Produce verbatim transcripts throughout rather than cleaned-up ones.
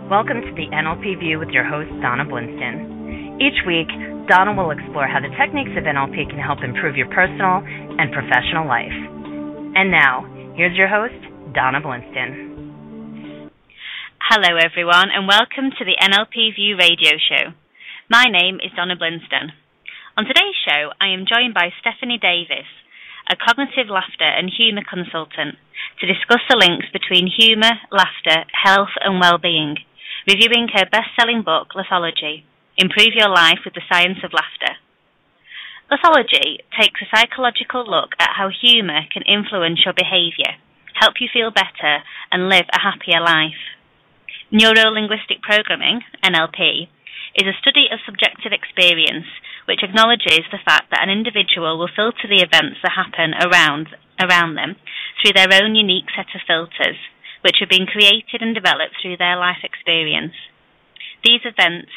Welcome to the N L P View with your host, Donna Blinston. Each week, Donna will explore how the techniques of N L P can help improve your personal and professional life. And now, here's your host, Donna Blinston. Hello, everyone, and welcome to the N L P View radio show. My name is Donna Blinston. On today's show, I am joined by Stephanie Davis, a cognitive laughter and humour consultant, to discuss the links between humour, laughter, health and well-being, reviewing her best-selling book, Laughology, Improve Your Life with the Science of Laughter. Laughology takes a psychological look at how humour can influence your behaviour, help you feel better and live a happier life. Neuro-linguistic programming, N L P, is a study of subjective experience which acknowledges the fact that an individual will filter the events that happen around, around them through their own unique set of filters, which have been created and developed through their life experience. These events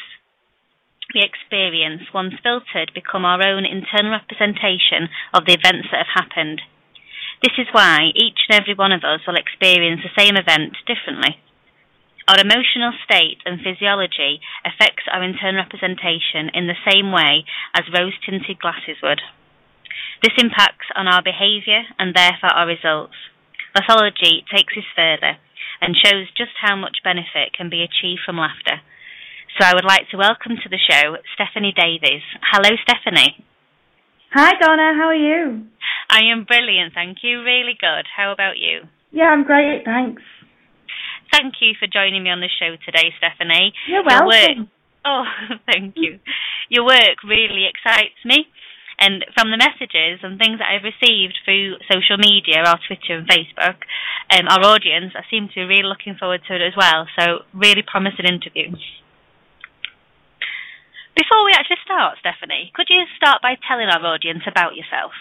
we experience, once filtered, become our own internal representation of the events that have happened. This is why each and every one of us will experience the same event differently. Our emotional state and physiology affects our internal representation in the same way as rose-tinted glasses would. This impacts on our behaviour and therefore our results. Laughology takes this further and shows just how much benefit can be achieved from laughter. So I would like to welcome to the show Stephanie Davis. Hello, Stephanie. Hi, Donna. How are you? I am brilliant, thank you. Really good. How about you? Yeah, I'm great, thanks. Thank you for joining me on the show today, Stephanie. You're welcome. Your work, oh, thank you. Your work really excites me. And from the messages and things that I've received through social media, our Twitter and Facebook, um, our audience, I seem to be really looking forward to it as well. So, really promising interview. Before we actually start, Stephanie, could you start by telling our audience about yourself?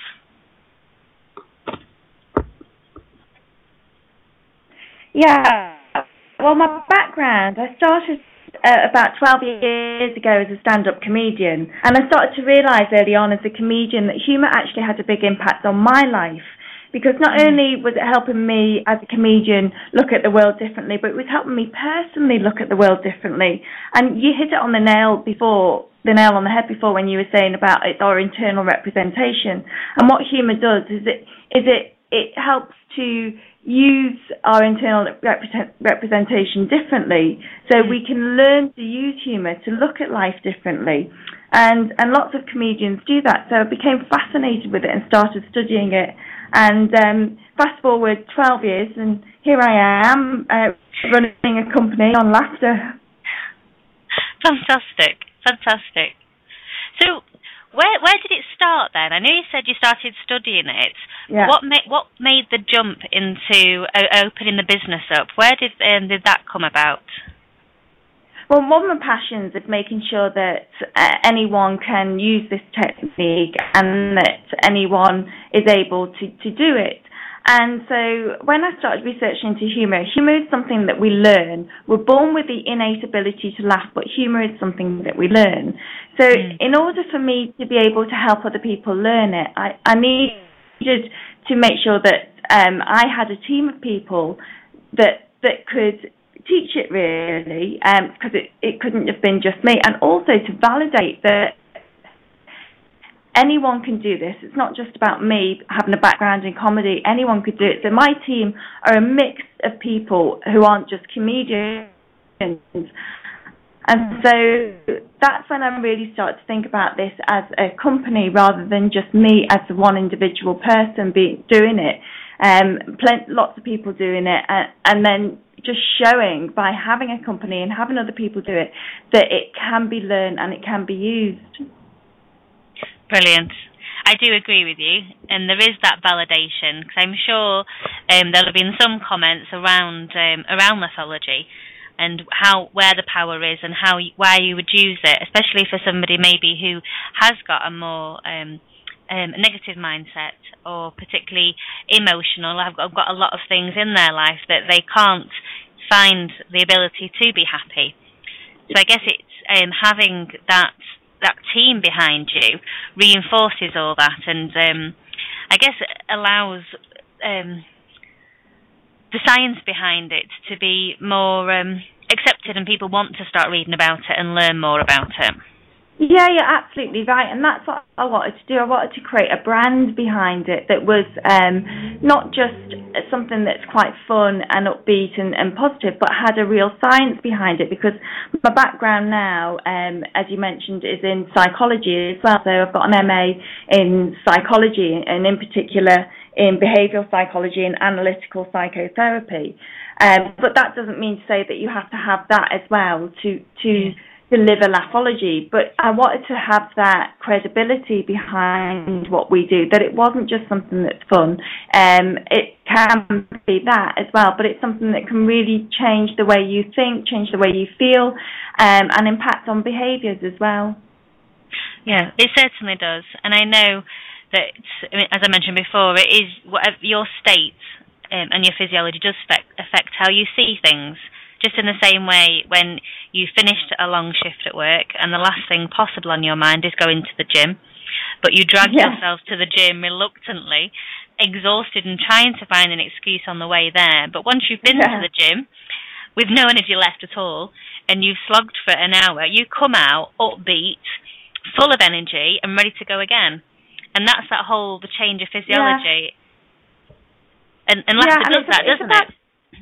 Yeah. Well, my background, I started Uh, about twelve years ago as a stand-up comedian, and I started to realise early on as a comedian that humour actually had a big impact on my life, because not only was it helping me as a comedian look at the world differently, but it was helping me personally look at the world differently. And you hit it on the nail before, the nail on the head before, when you were saying about it's our internal representation. And what humour does is it is it it helps to use our internal represent, representation differently, so we can learn to use humour to look at life differently, and and lots of comedians do that. So I became fascinated with it and started studying it, and um, fast forward twelve years and here I am uh, running a company on laughter. Fantastic, fantastic. So Where where did it start then? I know you said you started studying it. Yeah. What made what made the jump into uh, opening the business up? Where did um, did that come about? Well, one of my passions is making sure that uh, anyone can use this technique and that anyone is able to, to do it. And so when I started researching into humour, humour is something that we learn. We're born with the innate ability to laugh, but humour is something that we learn. So mm. in order for me to be able to help other people learn it, I, I needed to make sure that um, I had a team of people that that could teach it really, because um, it, it couldn't have been just me, and also to validate that anyone can do this. It's not just about me having a background in comedy. Anyone could do it. So my team are a mix of people who aren't just comedians. And so that's when I really started to think about this as a company rather than just me as one individual person be, doing it. Um, plenty, lots of people doing it, and, and then just showing by having a company and having other people do it that it can be learned and it can be used. Brilliant. I do agree with you, and there is that validation, because I'm sure um, there have been some comments around um, around Laughology and how where the power is and how why you would use it, especially for somebody maybe who has got a more um, um, negative mindset or particularly emotional. I've got, I've got a lot of things in their life that they can't find the ability to be happy. So I guess it's um, having that. that team behind you reinforces all that, and um, I guess it allows um, the science behind it to be more um, accepted and people want to start reading about it and learn more about it. Yeah, you're absolutely right, and that's what I wanted to do. I wanted to create a brand behind it that was um, not just something that's quite fun and upbeat and, and positive, but had a real science behind it, because my background now, um, as you mentioned, is in psychology as well. So I've got an M A in psychology, and in particular in behavioural psychology and analytical psychotherapy. Um, but that doesn't mean to say that you have to have that as well to to yeah. deliver Laughology, but I wanted to have that credibility behind what we do, that it wasn't just something that's fun. Um, it can be that as well, but it's something that can really change the way you think, change the way you feel, um, and impact on behaviours as well. Yeah, it certainly does. And I know that, I mean, as I mentioned before, it is whatever your state um, and your physiology does affect, affect how you see things. Just in the same way when you finished a long shift at work and the last thing possible on your mind is going to the gym, but you drag yeah. yourself to the gym reluctantly, exhausted and trying to find an excuse on the way there. But once you've been yeah. to the gym with no energy left at all and you've slogged for an hour, you come out upbeat, full of energy and ready to go again. And that's that whole, the change of physiology. Yeah. And, and laughter yeah, does that, doesn't about- it?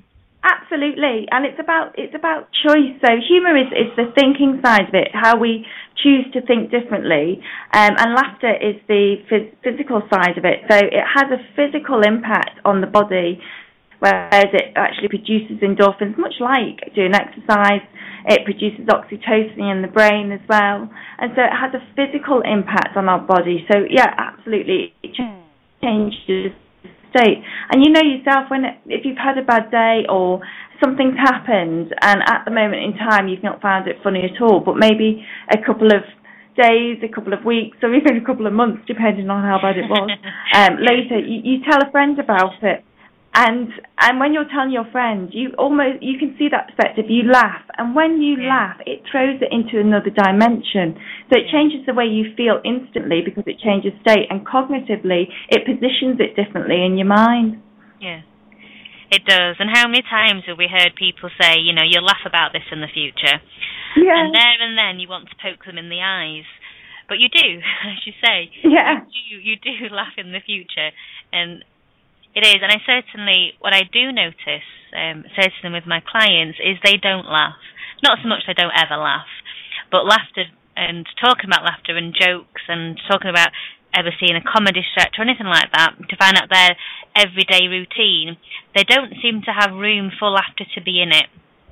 Absolutely, and it's about it's about choice. So humour is, is the thinking side of it, how we choose to think differently, um, and laughter is the phys- physical side of it. So it has a physical impact on the body, whereas it actually produces endorphins, much like doing exercise. It produces oxytocin in the brain as well, and so it has a physical impact on our body. So yeah, absolutely, it changes state. And you know yourself, when if you've had a bad day or something's happened and at the moment in time you've not found it funny at all, but maybe a couple of days, a couple of weeks, or even a couple of months, depending on how bad it was, um, later you, you tell a friend about it. And and when you're telling your friend, you almost you can see that perspective. You laugh, and when you yeah. laugh, it throws it into another dimension. So it yeah. changes the way you feel instantly because it changes state, and cognitively, it positions it differently in your mind. Yeah, it does. And how many times have we heard people say, you know, you'll laugh about this in the future, yeah. and there and then you want to poke them in the eyes, but you do, as you say, yeah, you do, you do laugh in the future, and. It is, and I certainly, what I do notice, um, certainly with my clients, is they don't laugh. Not so much they don't ever laugh, but laughter and talking about laughter and jokes and talking about ever seeing a comedy stretch or anything like that, to find out their everyday routine, they don't seem to have room for laughter to be in it.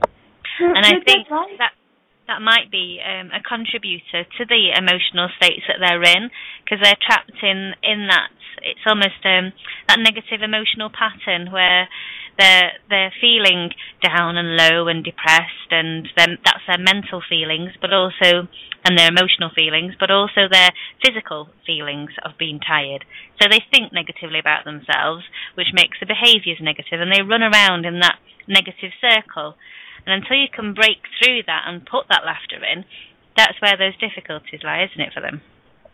And I think that that might be um, a contributor to the emotional states that they're in, because they're trapped in, in that. It's almost um, that negative emotional pattern where they're they're feeling down and low and depressed, and that's their mental feelings, but also and their emotional feelings, but also their physical feelings of being tired. So they think negatively about themselves, which makes the behaviours negative, and they run around in that negative circle. And until you can break through that and put that laughter in, that's where those difficulties lie, isn't it, for them?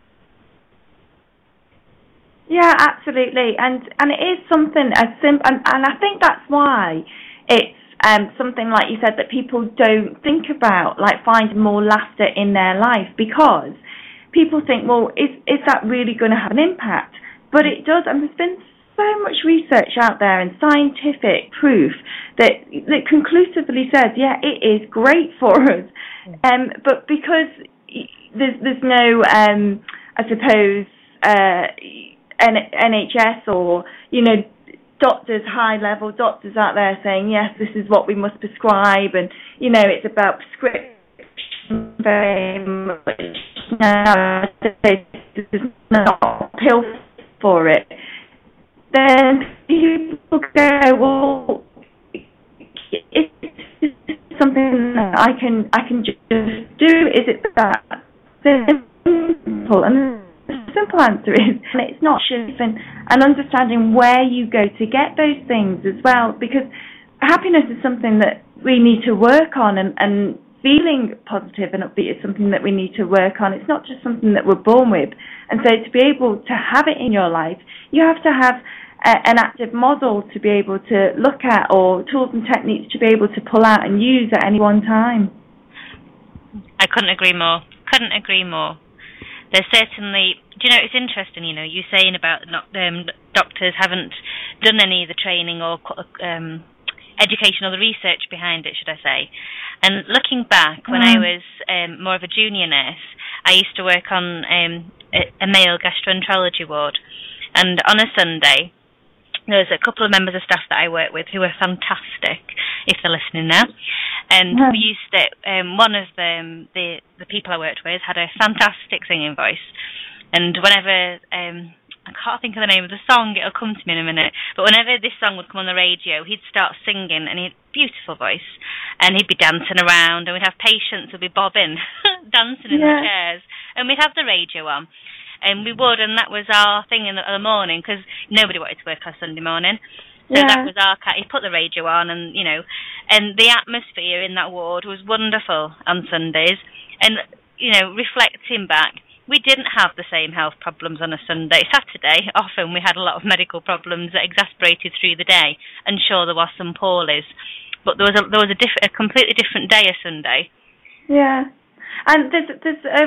Yeah, absolutely, and and it is something as simple, and, and I think that's why it's um, something like you said that people don't think about, like finding more laughter in their life, because people think, well, is is that really going to have an impact? But it does, and there's been so much research out there and scientific proof that that conclusively says, yeah, it is great for us, um, but because there's there's no, um, I suppose. Uh, N H S or, you know, doctors, high-level doctors out there saying, yes, this is what we must prescribe, and, you know, it's about prescription very much now. There's not a pill for it. Then people go, well, it's something that I can, I can just do. Is it that simple? And the simple answer is, and it's not shifting, and understanding where you go to get those things as well, because happiness is something that we need to work on, and, and feeling positive and upbeat is something that we need to work on. It's not just something that we're born with. And so to be able to have it in your life, you have to have a, an active model to be able to look at, or tools and techniques to be able to pull out and use at any one time. I couldn't agree more. Couldn't agree more. There's certainly, do you know, it's interesting, you know, you saying about not, um, doctors haven't done any of the training or um, education or the research behind it, should I say. And looking back, when mm. I was um, more of a junior nurse, I used to work on um, a, a male gastroenterology ward. And on a Sunday, there was a couple of members of staff that I worked with who were fantastic, if they're listening now. And yeah. we used to, um, one of them, the, the people I worked with had a fantastic singing voice. And whenever, um, I can't think of the name of the song, it'll come to me in a minute, but whenever this song would come on the radio, he'd start singing, and he had a beautiful voice. And he'd be dancing around, and we'd have patients who'd be bobbing, dancing in yeah. the chairs. And we'd have the radio on. And we would, and that was our thing in the, in the morning, because nobody wanted to work on Sunday morning. So yeah. that was our cat. He put the radio on, and, you know, and the atmosphere in that ward was wonderful on Sundays. And, you know, reflecting back, we didn't have the same health problems on a Sunday. Saturday, often we had a lot of medical problems that exasperated through the day, and sure, there was some poorlies. But there was a, there was a, diff- a completely different day a Sunday. Yeah. And there's, there's a...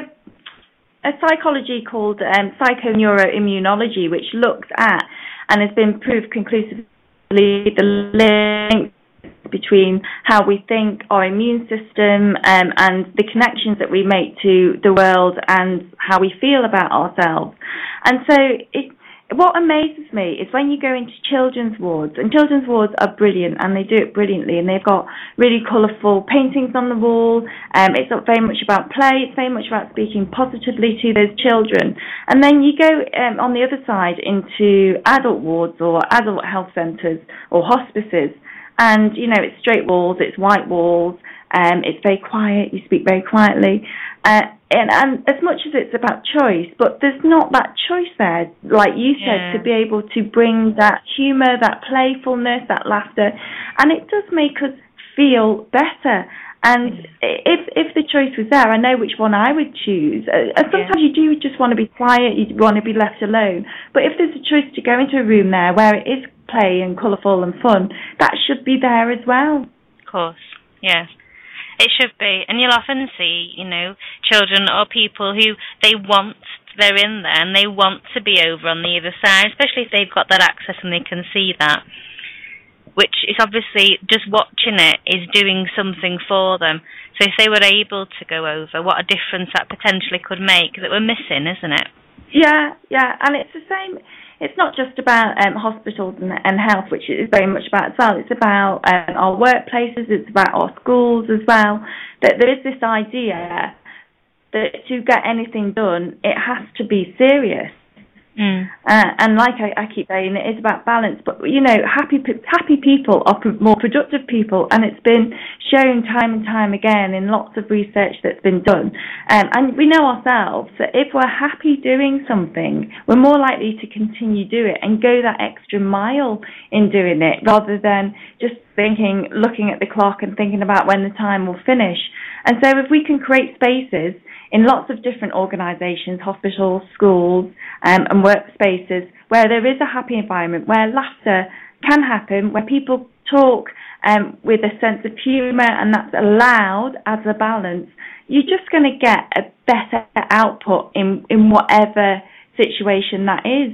a psychology called um, psychoneuroimmunology, which looks at and has been proved conclusively the link between how we think, our immune system, um, and the connections that we make to the world and how we feel about ourselves. And so it, what amazes me is when you go into children's wards, and children's wards are brilliant, and they do it brilliantly, and they've got really colourful paintings on the wall. Um, it's not very much about play, it's very much about speaking positively to those children. And then you go um, on the other side into adult wards or adult health centres or hospices, and, you know, it's straight walls, it's white walls, um, it's very quiet, you speak very quietly. Uh, and, and as much as it's about choice, but there's not that choice there, like you said, yeah. to be able to bring that humour, that playfulness, that laughter, and it does make us feel better. And if if the choice was there, I know which one I would choose. Uh, sometimes yeah. you do just want to be quiet, you want to be left alone. But if there's a choice to go into a room there where it is play and colourful and fun, that should be there as well. Of course, yes. It should be. And you'll often see, you know, children or people who they want, they're in there and they want to be over on the other side, especially if they've got that access and they can see that, which is obviously just watching it is doing something for them. So if they were able to go over, what a difference that potentially could make that we're missing, isn't it? Yeah, yeah. And it's the same. It's not just about um, hospitals and, and health, which it is very much about as well. It's about um, our workplaces, it's about our schools as well. That there is this idea that to get anything done, it has to be serious. Mm. Uh, and like I, I keep saying, it is about balance. But, you know, happy happy people are pro- more productive people, and it's been shown time and time again in lots of research that's been done. Um, and we know ourselves that if we're happy doing something, we're more likely to continue do it and go that extra mile in doing it, rather than just thinking, looking at the clock and thinking about when the time will finish. And so if we can create spaces in lots of different organisations, hospitals, schools, um, and workspaces where there is a happy environment, where laughter can happen, where people talk um, with a sense of humour, and that's allowed as a balance, you're just going to get a better output in, in whatever situation that is.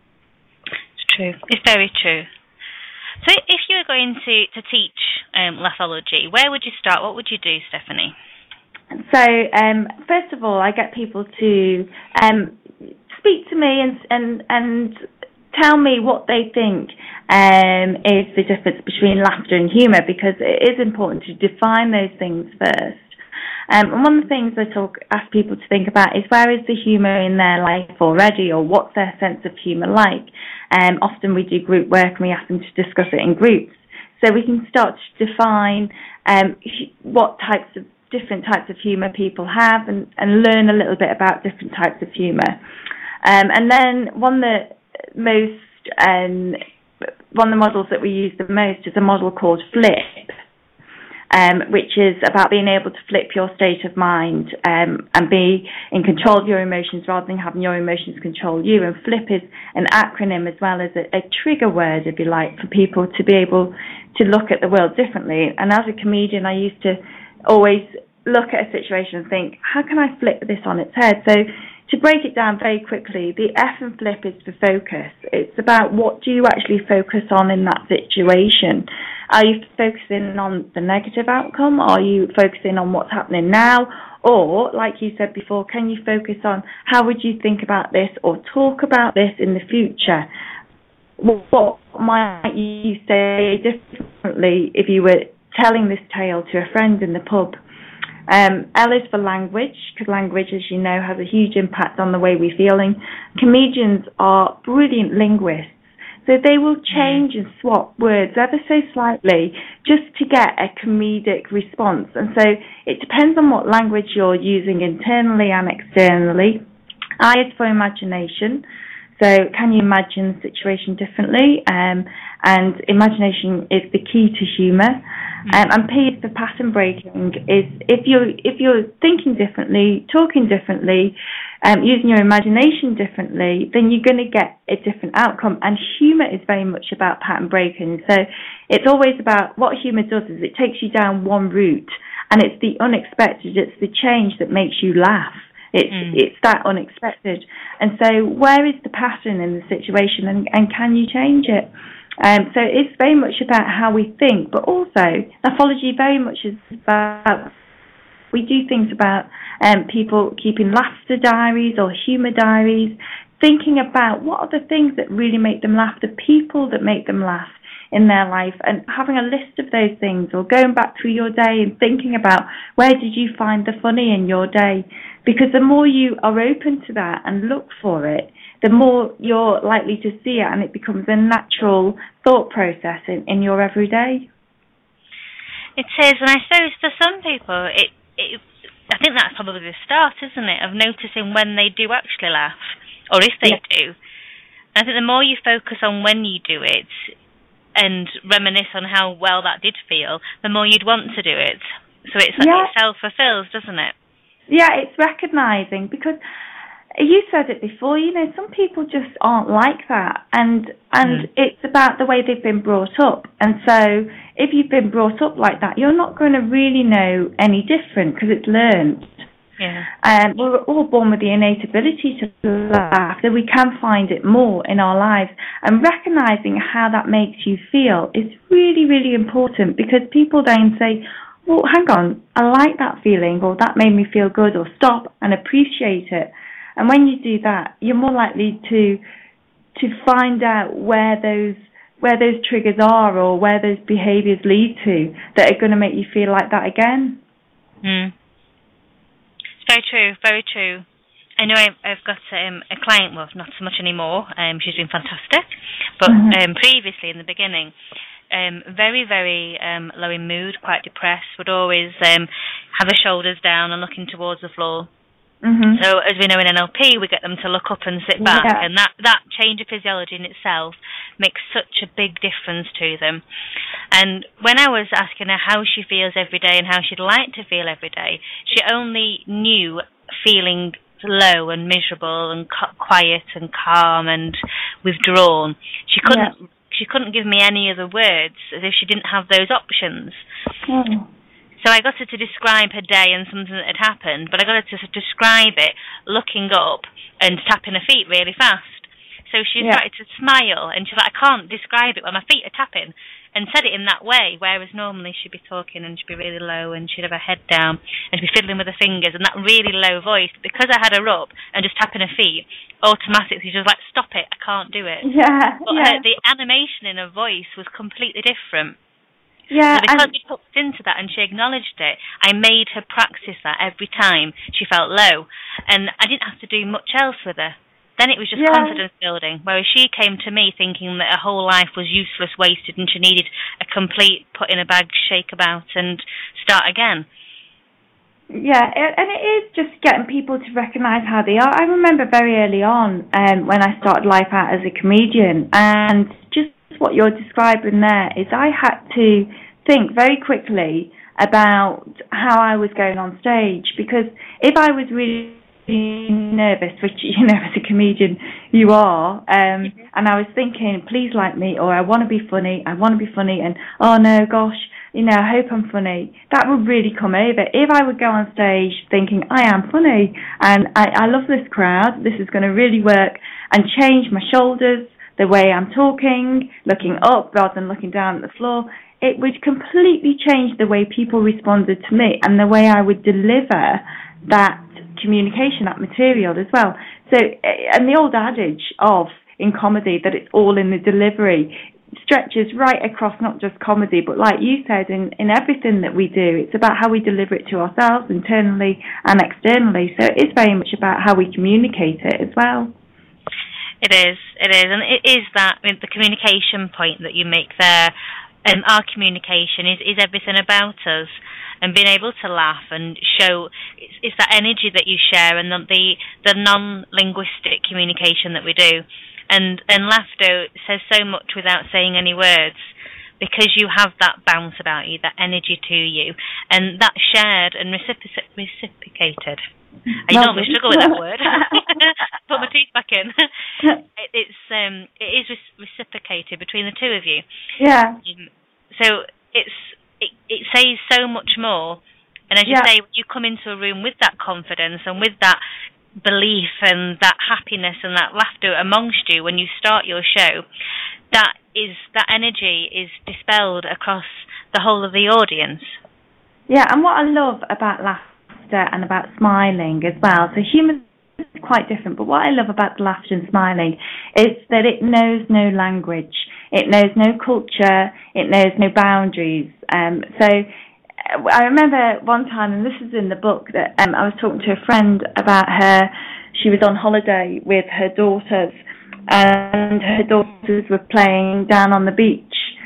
It's true. It's very true. So if you were going to, to teach um, laughology, where would you start? What would you do, Stephanie? So, um, first of all, I get people to um, speak to me and, and and tell me what they think um, is the difference between laughter and humour, because it is important to define those things first. Um, and one of the things I talk, ask people to think about is, where is the humour in their life already, or what's their sense of humour like? Um, often we do group work and we ask them to discuss it in groups. So we can start to define um, what types of different types of humour people have, and, and learn a little bit about different types of humour. Um, and then one of the most, um, one of the models that we use the most is a model called FLIP. um, which is about being able to flip your state of mind um, and be in control of your emotions rather than having your emotions control you. And FLIP is an acronym as well as a, a trigger word, if you like, for people to be able to look at the world differently. And as a comedian, I used to always look at a situation and think, how can I flip this on its head? So to break it down very quickly, the F in FLIP is for focus. It's about what do you actually focus on in that situation. Are you focusing on the negative outcome? Are you focusing on what's happening now? Or, like you said before, can you focus on how would you think about this or talk about this in the future? What might you say differently if you were telling this tale to a friend in the pub? Um, L is for language, because language, as you know, has a huge impact on the way we're feeling. Comedians are brilliant linguists, so they will change and swap words ever so slightly just to get a comedic response. And so it depends on what language you're using internally and externally. I is for imagination. So can you imagine the situation differently? Um, and imagination is the key to humour. Um, and P is for pattern breaking. Is if you're if you're thinking differently, talking differently, um, using your imagination differently, then you're going to get a different outcome. And humour is very much about pattern breaking. So it's always about what humour does is it takes you down one route, and it's the unexpected, it's the change that makes you laugh. It's mm. it's that unexpected. And so where is the pattern in the situation, and, and can you change it? Um, so it's very much about how we think, but also Laughology very much is about, we do things about um, people keeping laughter diaries or humour diaries, thinking about what are the things that really make them laugh, the people that make them laugh in their life, and having a list of those things, or going back through your day and thinking about where did you find the funny in your day. Because the more you are open to that and look for it, the more you're likely to see it, and it becomes a natural thought process in, in your everyday. It is, and I suppose for some people, it, it I think that's probably the start, isn't it, of noticing when they do actually laugh, or if they yeah. do. And I think the more you focus on when you do it, and reminisce on how well that did feel, the more you'd want to do it. So it's like yeah. it self-fulfills, doesn't it? Yeah, it's recognising, because you said it before, you know, some people just aren't like that, and and mm. it's about the way they've been brought up. And so if you've been brought up like that, you're not going to really know any different, because it's learned. Yeah. Um, we're all born with the innate ability to laugh, so we can find it more in our lives. And recognising how that makes you feel is really, really important, because people then say, well, hang on, I like that feeling, or that made me feel good, or stop and appreciate it. And when you do that, you're more likely to to find out where those where those triggers are, or where those behaviours lead to, that are going to make you feel like that again. Mm. Very true, very true. I know I've, I've got um, a client, well, not so much anymore, um, she's been fantastic, but mm-hmm. um, previously in the beginning, um, very, very um, low in mood, quite depressed, would always um, have her shoulders down and looking towards the floor. Mm-hmm. So as we know in N L P, we get them to look up and sit back, yeah. and that, that change of physiology in itself makes such a big difference to them. And when I was asking her how she feels every day and how she'd like to feel every day, she only knew feeling low and miserable and quiet and calm and withdrawn. She couldn't yeah. she couldn't give me any other words, as if she didn't have those options. Mm. So I got her to describe her day and something that had happened, but I got her to describe it looking up and tapping her feet really fast. So she yeah. started to smile, and she's like, I can't describe it when my feet are tapping, and said it in that way, whereas normally she'd be talking and she'd be really low and she'd have her head down and she'd be fiddling with her fingers and that really low voice. Because I had her up and just tapping her feet, automatically she was like, stop it, I can't do it. Yeah, but yeah. Her, the animation in her voice was completely different. Yeah, so because we hooked into that and she acknowledged it, I made her practice that every time she felt low, and I didn't have to do much else with her. Then it was just yeah. confidence building, whereas she came to me thinking that her whole life was useless, wasted, and she needed a complete put in a bag, shake about, and start again. Yeah, and it is just getting people to recognise how they are. I remember very early on um, when I started life out as a comedian, and just what you're describing there is I had to think very quickly about how I was going on stage, because if I was really nervous, which, you know, as a comedian you are, um, and I was thinking, please like me, or I want to be funny, I want to be funny, and oh no, gosh, you know, I hope I'm funny, that would really come over. If I would go on stage thinking, I am funny, and I, I love this crowd, this is going to really work, and change my shoulders, the way I'm talking, looking up rather than looking down at the floor, it would completely change the way people responded to me and the way I would deliver that communication, that material as well. So, and the old adage of, in comedy, that it's all in the delivery, stretches right across not just comedy, but like you said, in, in everything that we do, it's about how we deliver it to ourselves internally and externally. So it is very much about how we communicate it as well. It is, it is, and it is that, I mean, the communication point that you make there. Um, our communication is, is everything about us, and being able to laugh and show it's, it's that energy that you share, and the the, the non-linguistic communication that we do, and and laughter says so much without saying any words, because you have that bounce about you, that energy to you, and that's shared and recipro- reciprocated. I normally struggle with that word. Put my teeth back in. it, it's um, it is reciprocated between the two of you. Yeah. Um, so it's it, it says so much more. And as you yeah. say, when you come into a room with that confidence and with that belief and that happiness and that laughter amongst you when you start your show, that is that energy is dispelled across the whole of the audience. Yeah, and what I love about laughter and about smiling as well, so humour is quite different, but what I love about the laughter and smiling is that it knows no language, it knows no culture, it knows no boundaries. Um, so I remember one time, and this is in the book, that um, I was talking to a friend about her. She was on holiday with her daughters, and her daughters were playing down on the beach,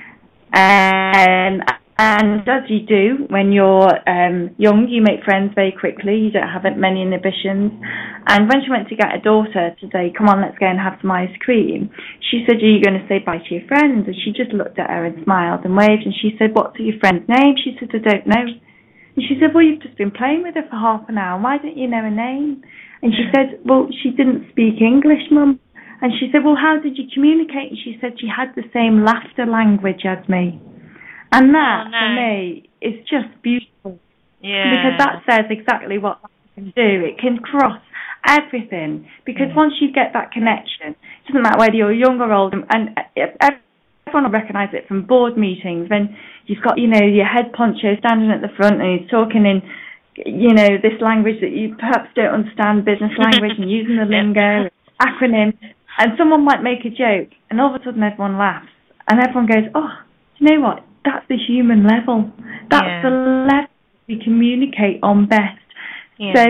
and And as you do when you're um, young, you make friends very quickly. You don't have many inhibitions. And when she went to get her daughter to say, come on, let's go and have some ice cream, she said, are you going to say bye to your friends? And she just looked at her and smiled and waved. And she said, what's your friend's name? She said, I don't know. And she said, well, you've just been playing with her for half an hour. Why don't you know her name? And she said, well, she didn't speak English, Mum. And she said, well, how did you communicate? And she said she had the same laughter language as me. And that, oh, no. for me, is just beautiful. Yeah. Because that says exactly what laughter can do. It can cross everything. Because mm. once you get that connection, it doesn't matter whether you're young or old, and everyone will recognise it from board meetings, when you've got, you know, your head poncho standing at the front and he's talking in, you know, this language that you perhaps don't understand, business language, and using the lingo, yep. acronyms, and someone might make a joke, and all of a sudden everyone laughs, and everyone goes, oh, you know what? That's the human level. That's yeah. the level we communicate on best. Yeah. So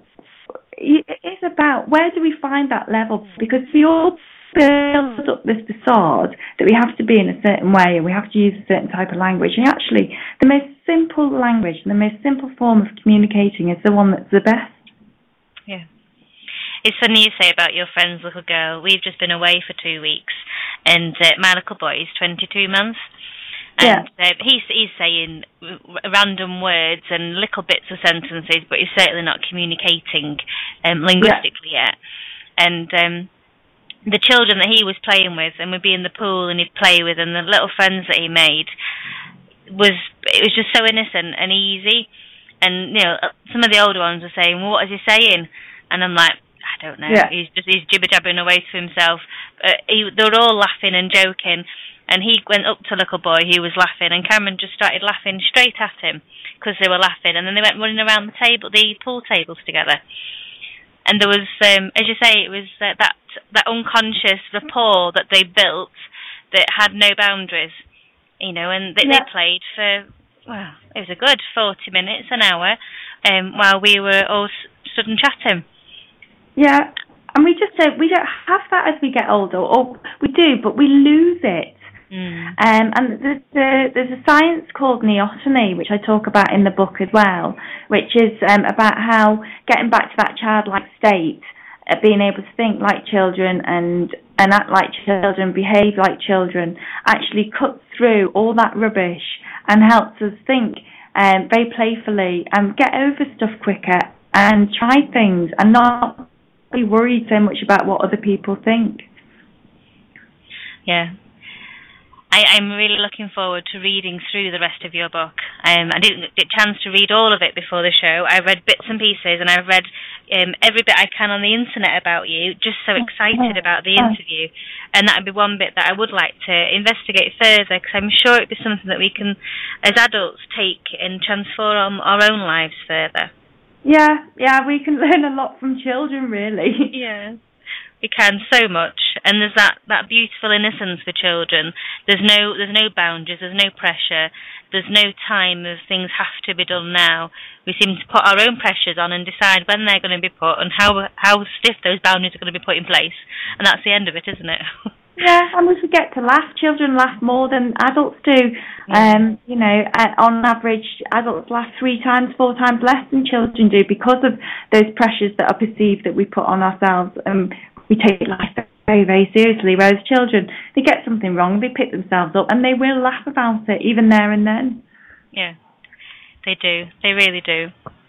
it's about, where do we find that level? Because we all build up this facade that we have to be in a certain way and we have to use a certain type of language. And actually, the most simple language and the most simple form of communicating is the one that's the best. Yeah. It's funny you say about your friend's little girl. We've just been away for two weeks, and uh, my little boy is twenty-two months. And yeah. uh, he's, he's saying random words and little bits of sentences, but he's certainly not communicating um, linguistically yeah. yet. And um, the children that he was playing with, and we'd be in the pool and he'd play with, and the little friends that he made, was it was just so innocent and easy. And, you know, some of the older ones were saying, well, what is he saying? And I'm like, I don't know. Yeah. He's just he's jibber-jabbering away to himself. Uh, he, they were all laughing and joking. And he went up to little boy, he was laughing, and Cameron just started laughing straight at him because they were laughing. And then they went running around the table, the pool tables together. And there was, um, as you say, it was uh, that that unconscious rapport that they built that had no boundaries, you know. And they, yeah. they played for, well, it was a good forty minutes, an hour, um, while we were all stood and chatting. Yeah, and we just don't, we don't have that as we get older, or we do, but we lose it. Mm. Um, and there's a, there's a science called neoteny, which I talk about in the book as well, which is um, about how getting back to that childlike state, uh, being able to think like children and, and act like children, behave like children, actually cuts through all that rubbish and helps us think um, very playfully, and get over stuff quicker and try things and not be worried so much about what other people think. Yeah. I, I'm really looking forward to reading through the rest of your book. Um, I didn't get a chance to read all of it before the show. I read bits and pieces, and I've read um, every bit I can on the internet about you, just so excited about the interview. And that would be one bit that I would like to investigate further, because I'm sure it would be something that we can, as adults, take and transform our own lives further. Yeah, yeah, we can learn a lot from children, really. Yeah. We can so much, and there's that, that beautiful innocence for children. There's no there's no boundaries, there's no pressure, there's no time of things have to be done now. We seem to put our own pressures on and decide when they're going to be put and how how stiff those boundaries are going to be put in place, and that's the end of it, isn't it? Yeah, and we forget to laugh. Children laugh more than adults do. Um, you know, on average, adults laugh three times, four times less than children do because of those pressures that are perceived that we put on ourselves. Um, we take life very, very seriously, whereas children, they get something wrong, they pick themselves up, and they will laugh about it, even there and then. Yeah, they do. They really do.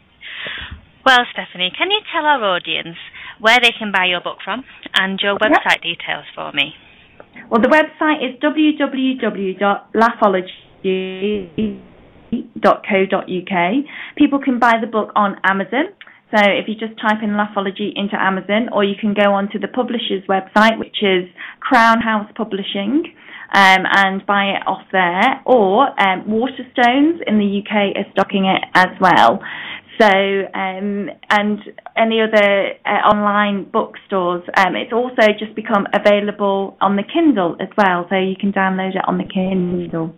Well, Stephanie, can you tell our audience where they can buy your book from and your website yep. details for me? Well, the website is w w w dot laughology dot co dot u k. People can buy the book on Amazon. So if you just type in Laughology into Amazon, or you can go onto the publisher's website, which is Crown House Publishing, um, and buy it off there. Or um, Waterstones in the U K are stocking it as well. So, um, and any other uh, online bookstores. Um, it's also just become available on the Kindle as well, so you can download it on the Kindle.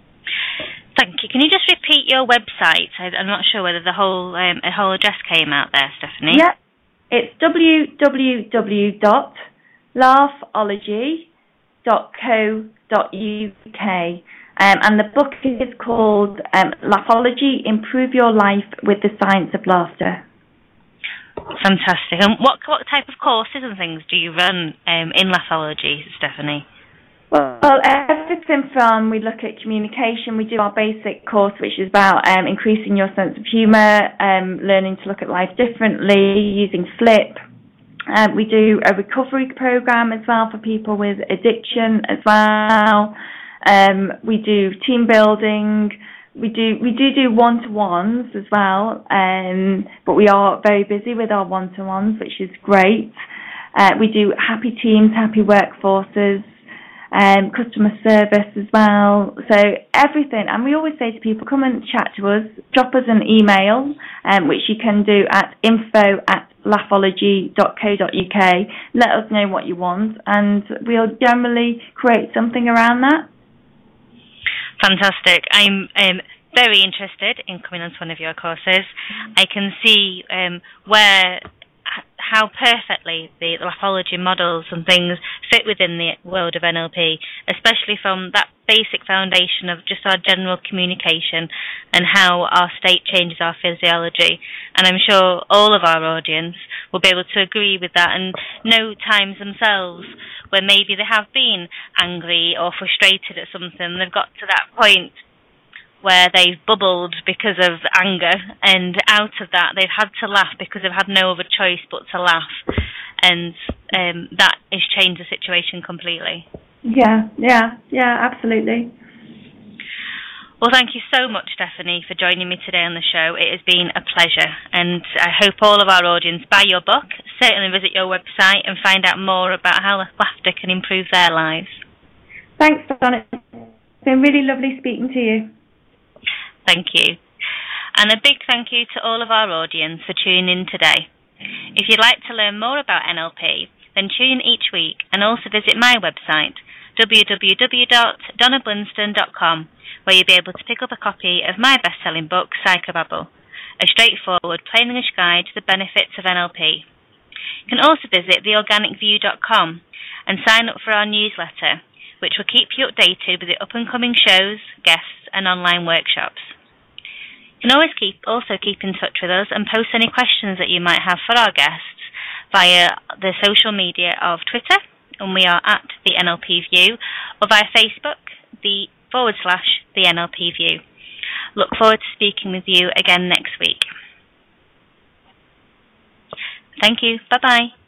Thank you. Can you just repeat your website? I'm not sure whether the whole um, a whole address came out there, Stephanie. Yeah, it's w w w dot laughology dot co dot u k. Um, and the book is called um, Laughology, Improve Your Life with the Science of Laughter. Fantastic. And what what type of courses and things do you run um, in Laughology, Stephanie? Well, well, everything from, we look at communication, we do our basic course, which is about um, increasing your sense of humour, um, learning to look at life differently, using Flip. Um, we do a recovery programme as well for people with addiction as well. Um, we do team building. We do we do do one-to-ones as well, um, but we are very busy with our one-to-ones, which is great. Uh, we do happy teams, happy workforces, um, customer service as well. So everything. And we always say to people, come and chat to us. Drop us an email, um, which you can do at info at laughology dot co dot u k. Let us know what you want, and we'll generally create something around that. Fantastic. I'm um, very interested in coming onto one of your courses. I can see um, where, how perfectly the Laughology models and things fit within the world of N L P, especially from that basic foundation of just our general communication and how our state changes our physiology. And I'm sure all of our audience will be able to agree with that and know times themselves where maybe they have been angry or frustrated at something. They've got to that point where they've bubbled because of anger, and out of that they've had to laugh because they've had no other choice but to laugh, and um, that has changed the situation completely. Yeah, yeah, yeah, absolutely. Well, thank you so much, Stephanie, for joining me today on the show. It has been a pleasure, and I hope all of our audience buy your book, certainly visit your website and find out more about how laughter can improve their lives. Thanks, Donna. It's been really lovely speaking to you. Thank you. And a big thank you to all of our audience for tuning in today. If you'd like to learn more about N L P, then tune in each week and also visit my website, w w w dot donna blinston dot com, where you'll be able to pick up a copy of my best-selling book, Psychobabble, a straightforward, plain English guide to the benefits of N L P. You can also visit the organic view dot com and sign up for our newsletter, which will keep you updated with the up-and-coming shows, guests, and online workshops. You can always keep also keep in touch with us and post any questions that you might have for our guests via the social media of Twitter, and we are at the N L P View, or via Facebook, the forward slash the N L P View. Look forward to speaking with you again next week. Thank you. Bye-bye.